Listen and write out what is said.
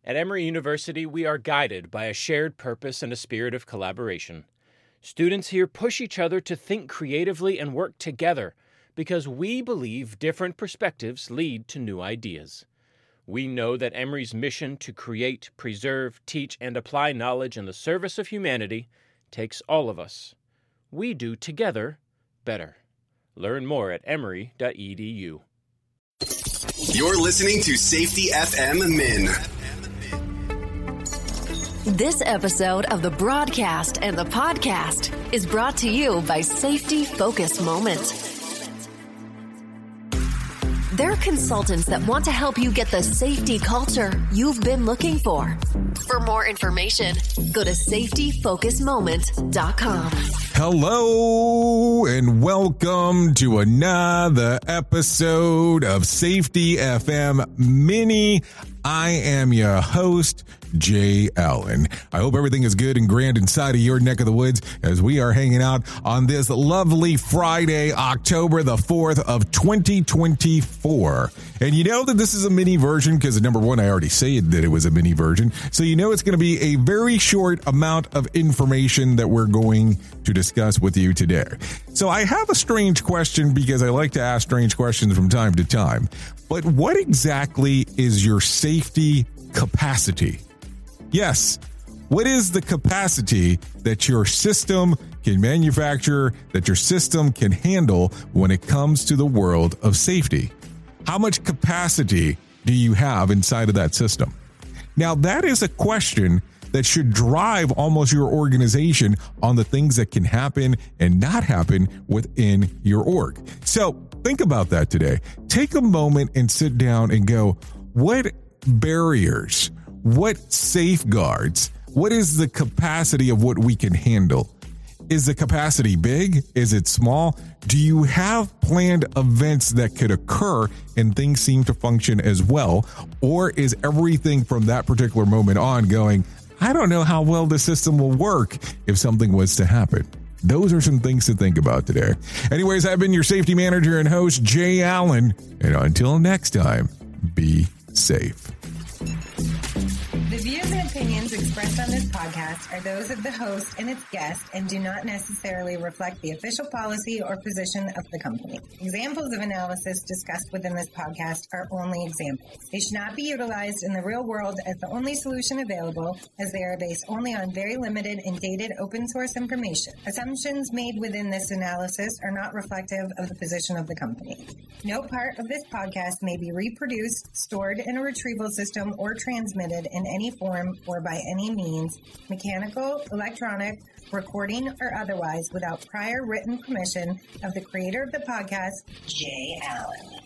At Emory University, we are guided by a shared purpose and a spirit of collaboration. Students here push each other to think creatively and work together because we believe different perspectives lead to new ideas. We know that Emory's mission to create, preserve, teach, and apply knowledge in the service of humanity takes all of us. We do together better. Learn more at emory.edu. You're listening to Safety FM Min. This episode of the broadcast and the podcast is brought to you by Safety Focus Moment. They're consultants that want to help you get the safety culture you've been looking for. For more information, go to safetyfocusmoment.com. Hello and welcome to another episode of Safety FM Mini. I am your host, Jay Allen. I hope everything is good and grand inside of your neck of the woods as we are hanging out on this lovely Friday, October the 4th of 2024. And you know that this is a mini version because, number one, I already said that it was a mini version. So you know it's going to be a very short amount of information that we're going to discuss with you today. So I have a strange question because I like to ask strange questions from time to time. But what exactly is your safety capacity? Yes, what is the capacity that your system can manufacture, that your system can handle when it comes to the world of safety? How much capacity do you have inside of that system? Now, that is a question that should drive almost your organization on the things that can happen and not happen within your org. So think about that today. Take a moment and sit down and go, what barriers, what safeguards, what is the capacity of what we can handle? Is the capacity big? Is it small? Do you have planned events that could occur and things seem to function as well? Or is everything from that particular moment on going, I don't know how well the system will work if something was to happen? Those are some things to think about today. Anyways, I've been your safety manager and host, Jay Allen. And until next time, be safe. The views and opinions expressed on this podcast are those of the host and its guest and do not necessarily reflect the official policy or position of the company. Examples of analysis discussed within this podcast are only examples. They should not be utilized in the real world as the only solution available, as they are based only on very limited and dated open source information. Assumptions made within this analysis are not reflective of the position of the company. No part of this podcast may be reproduced, stored in a retrieval system, or transmitted in any form or by any means, mechanical, electronic, recording, or otherwise, without prior written permission of the creator of the podcast, Jay Allen.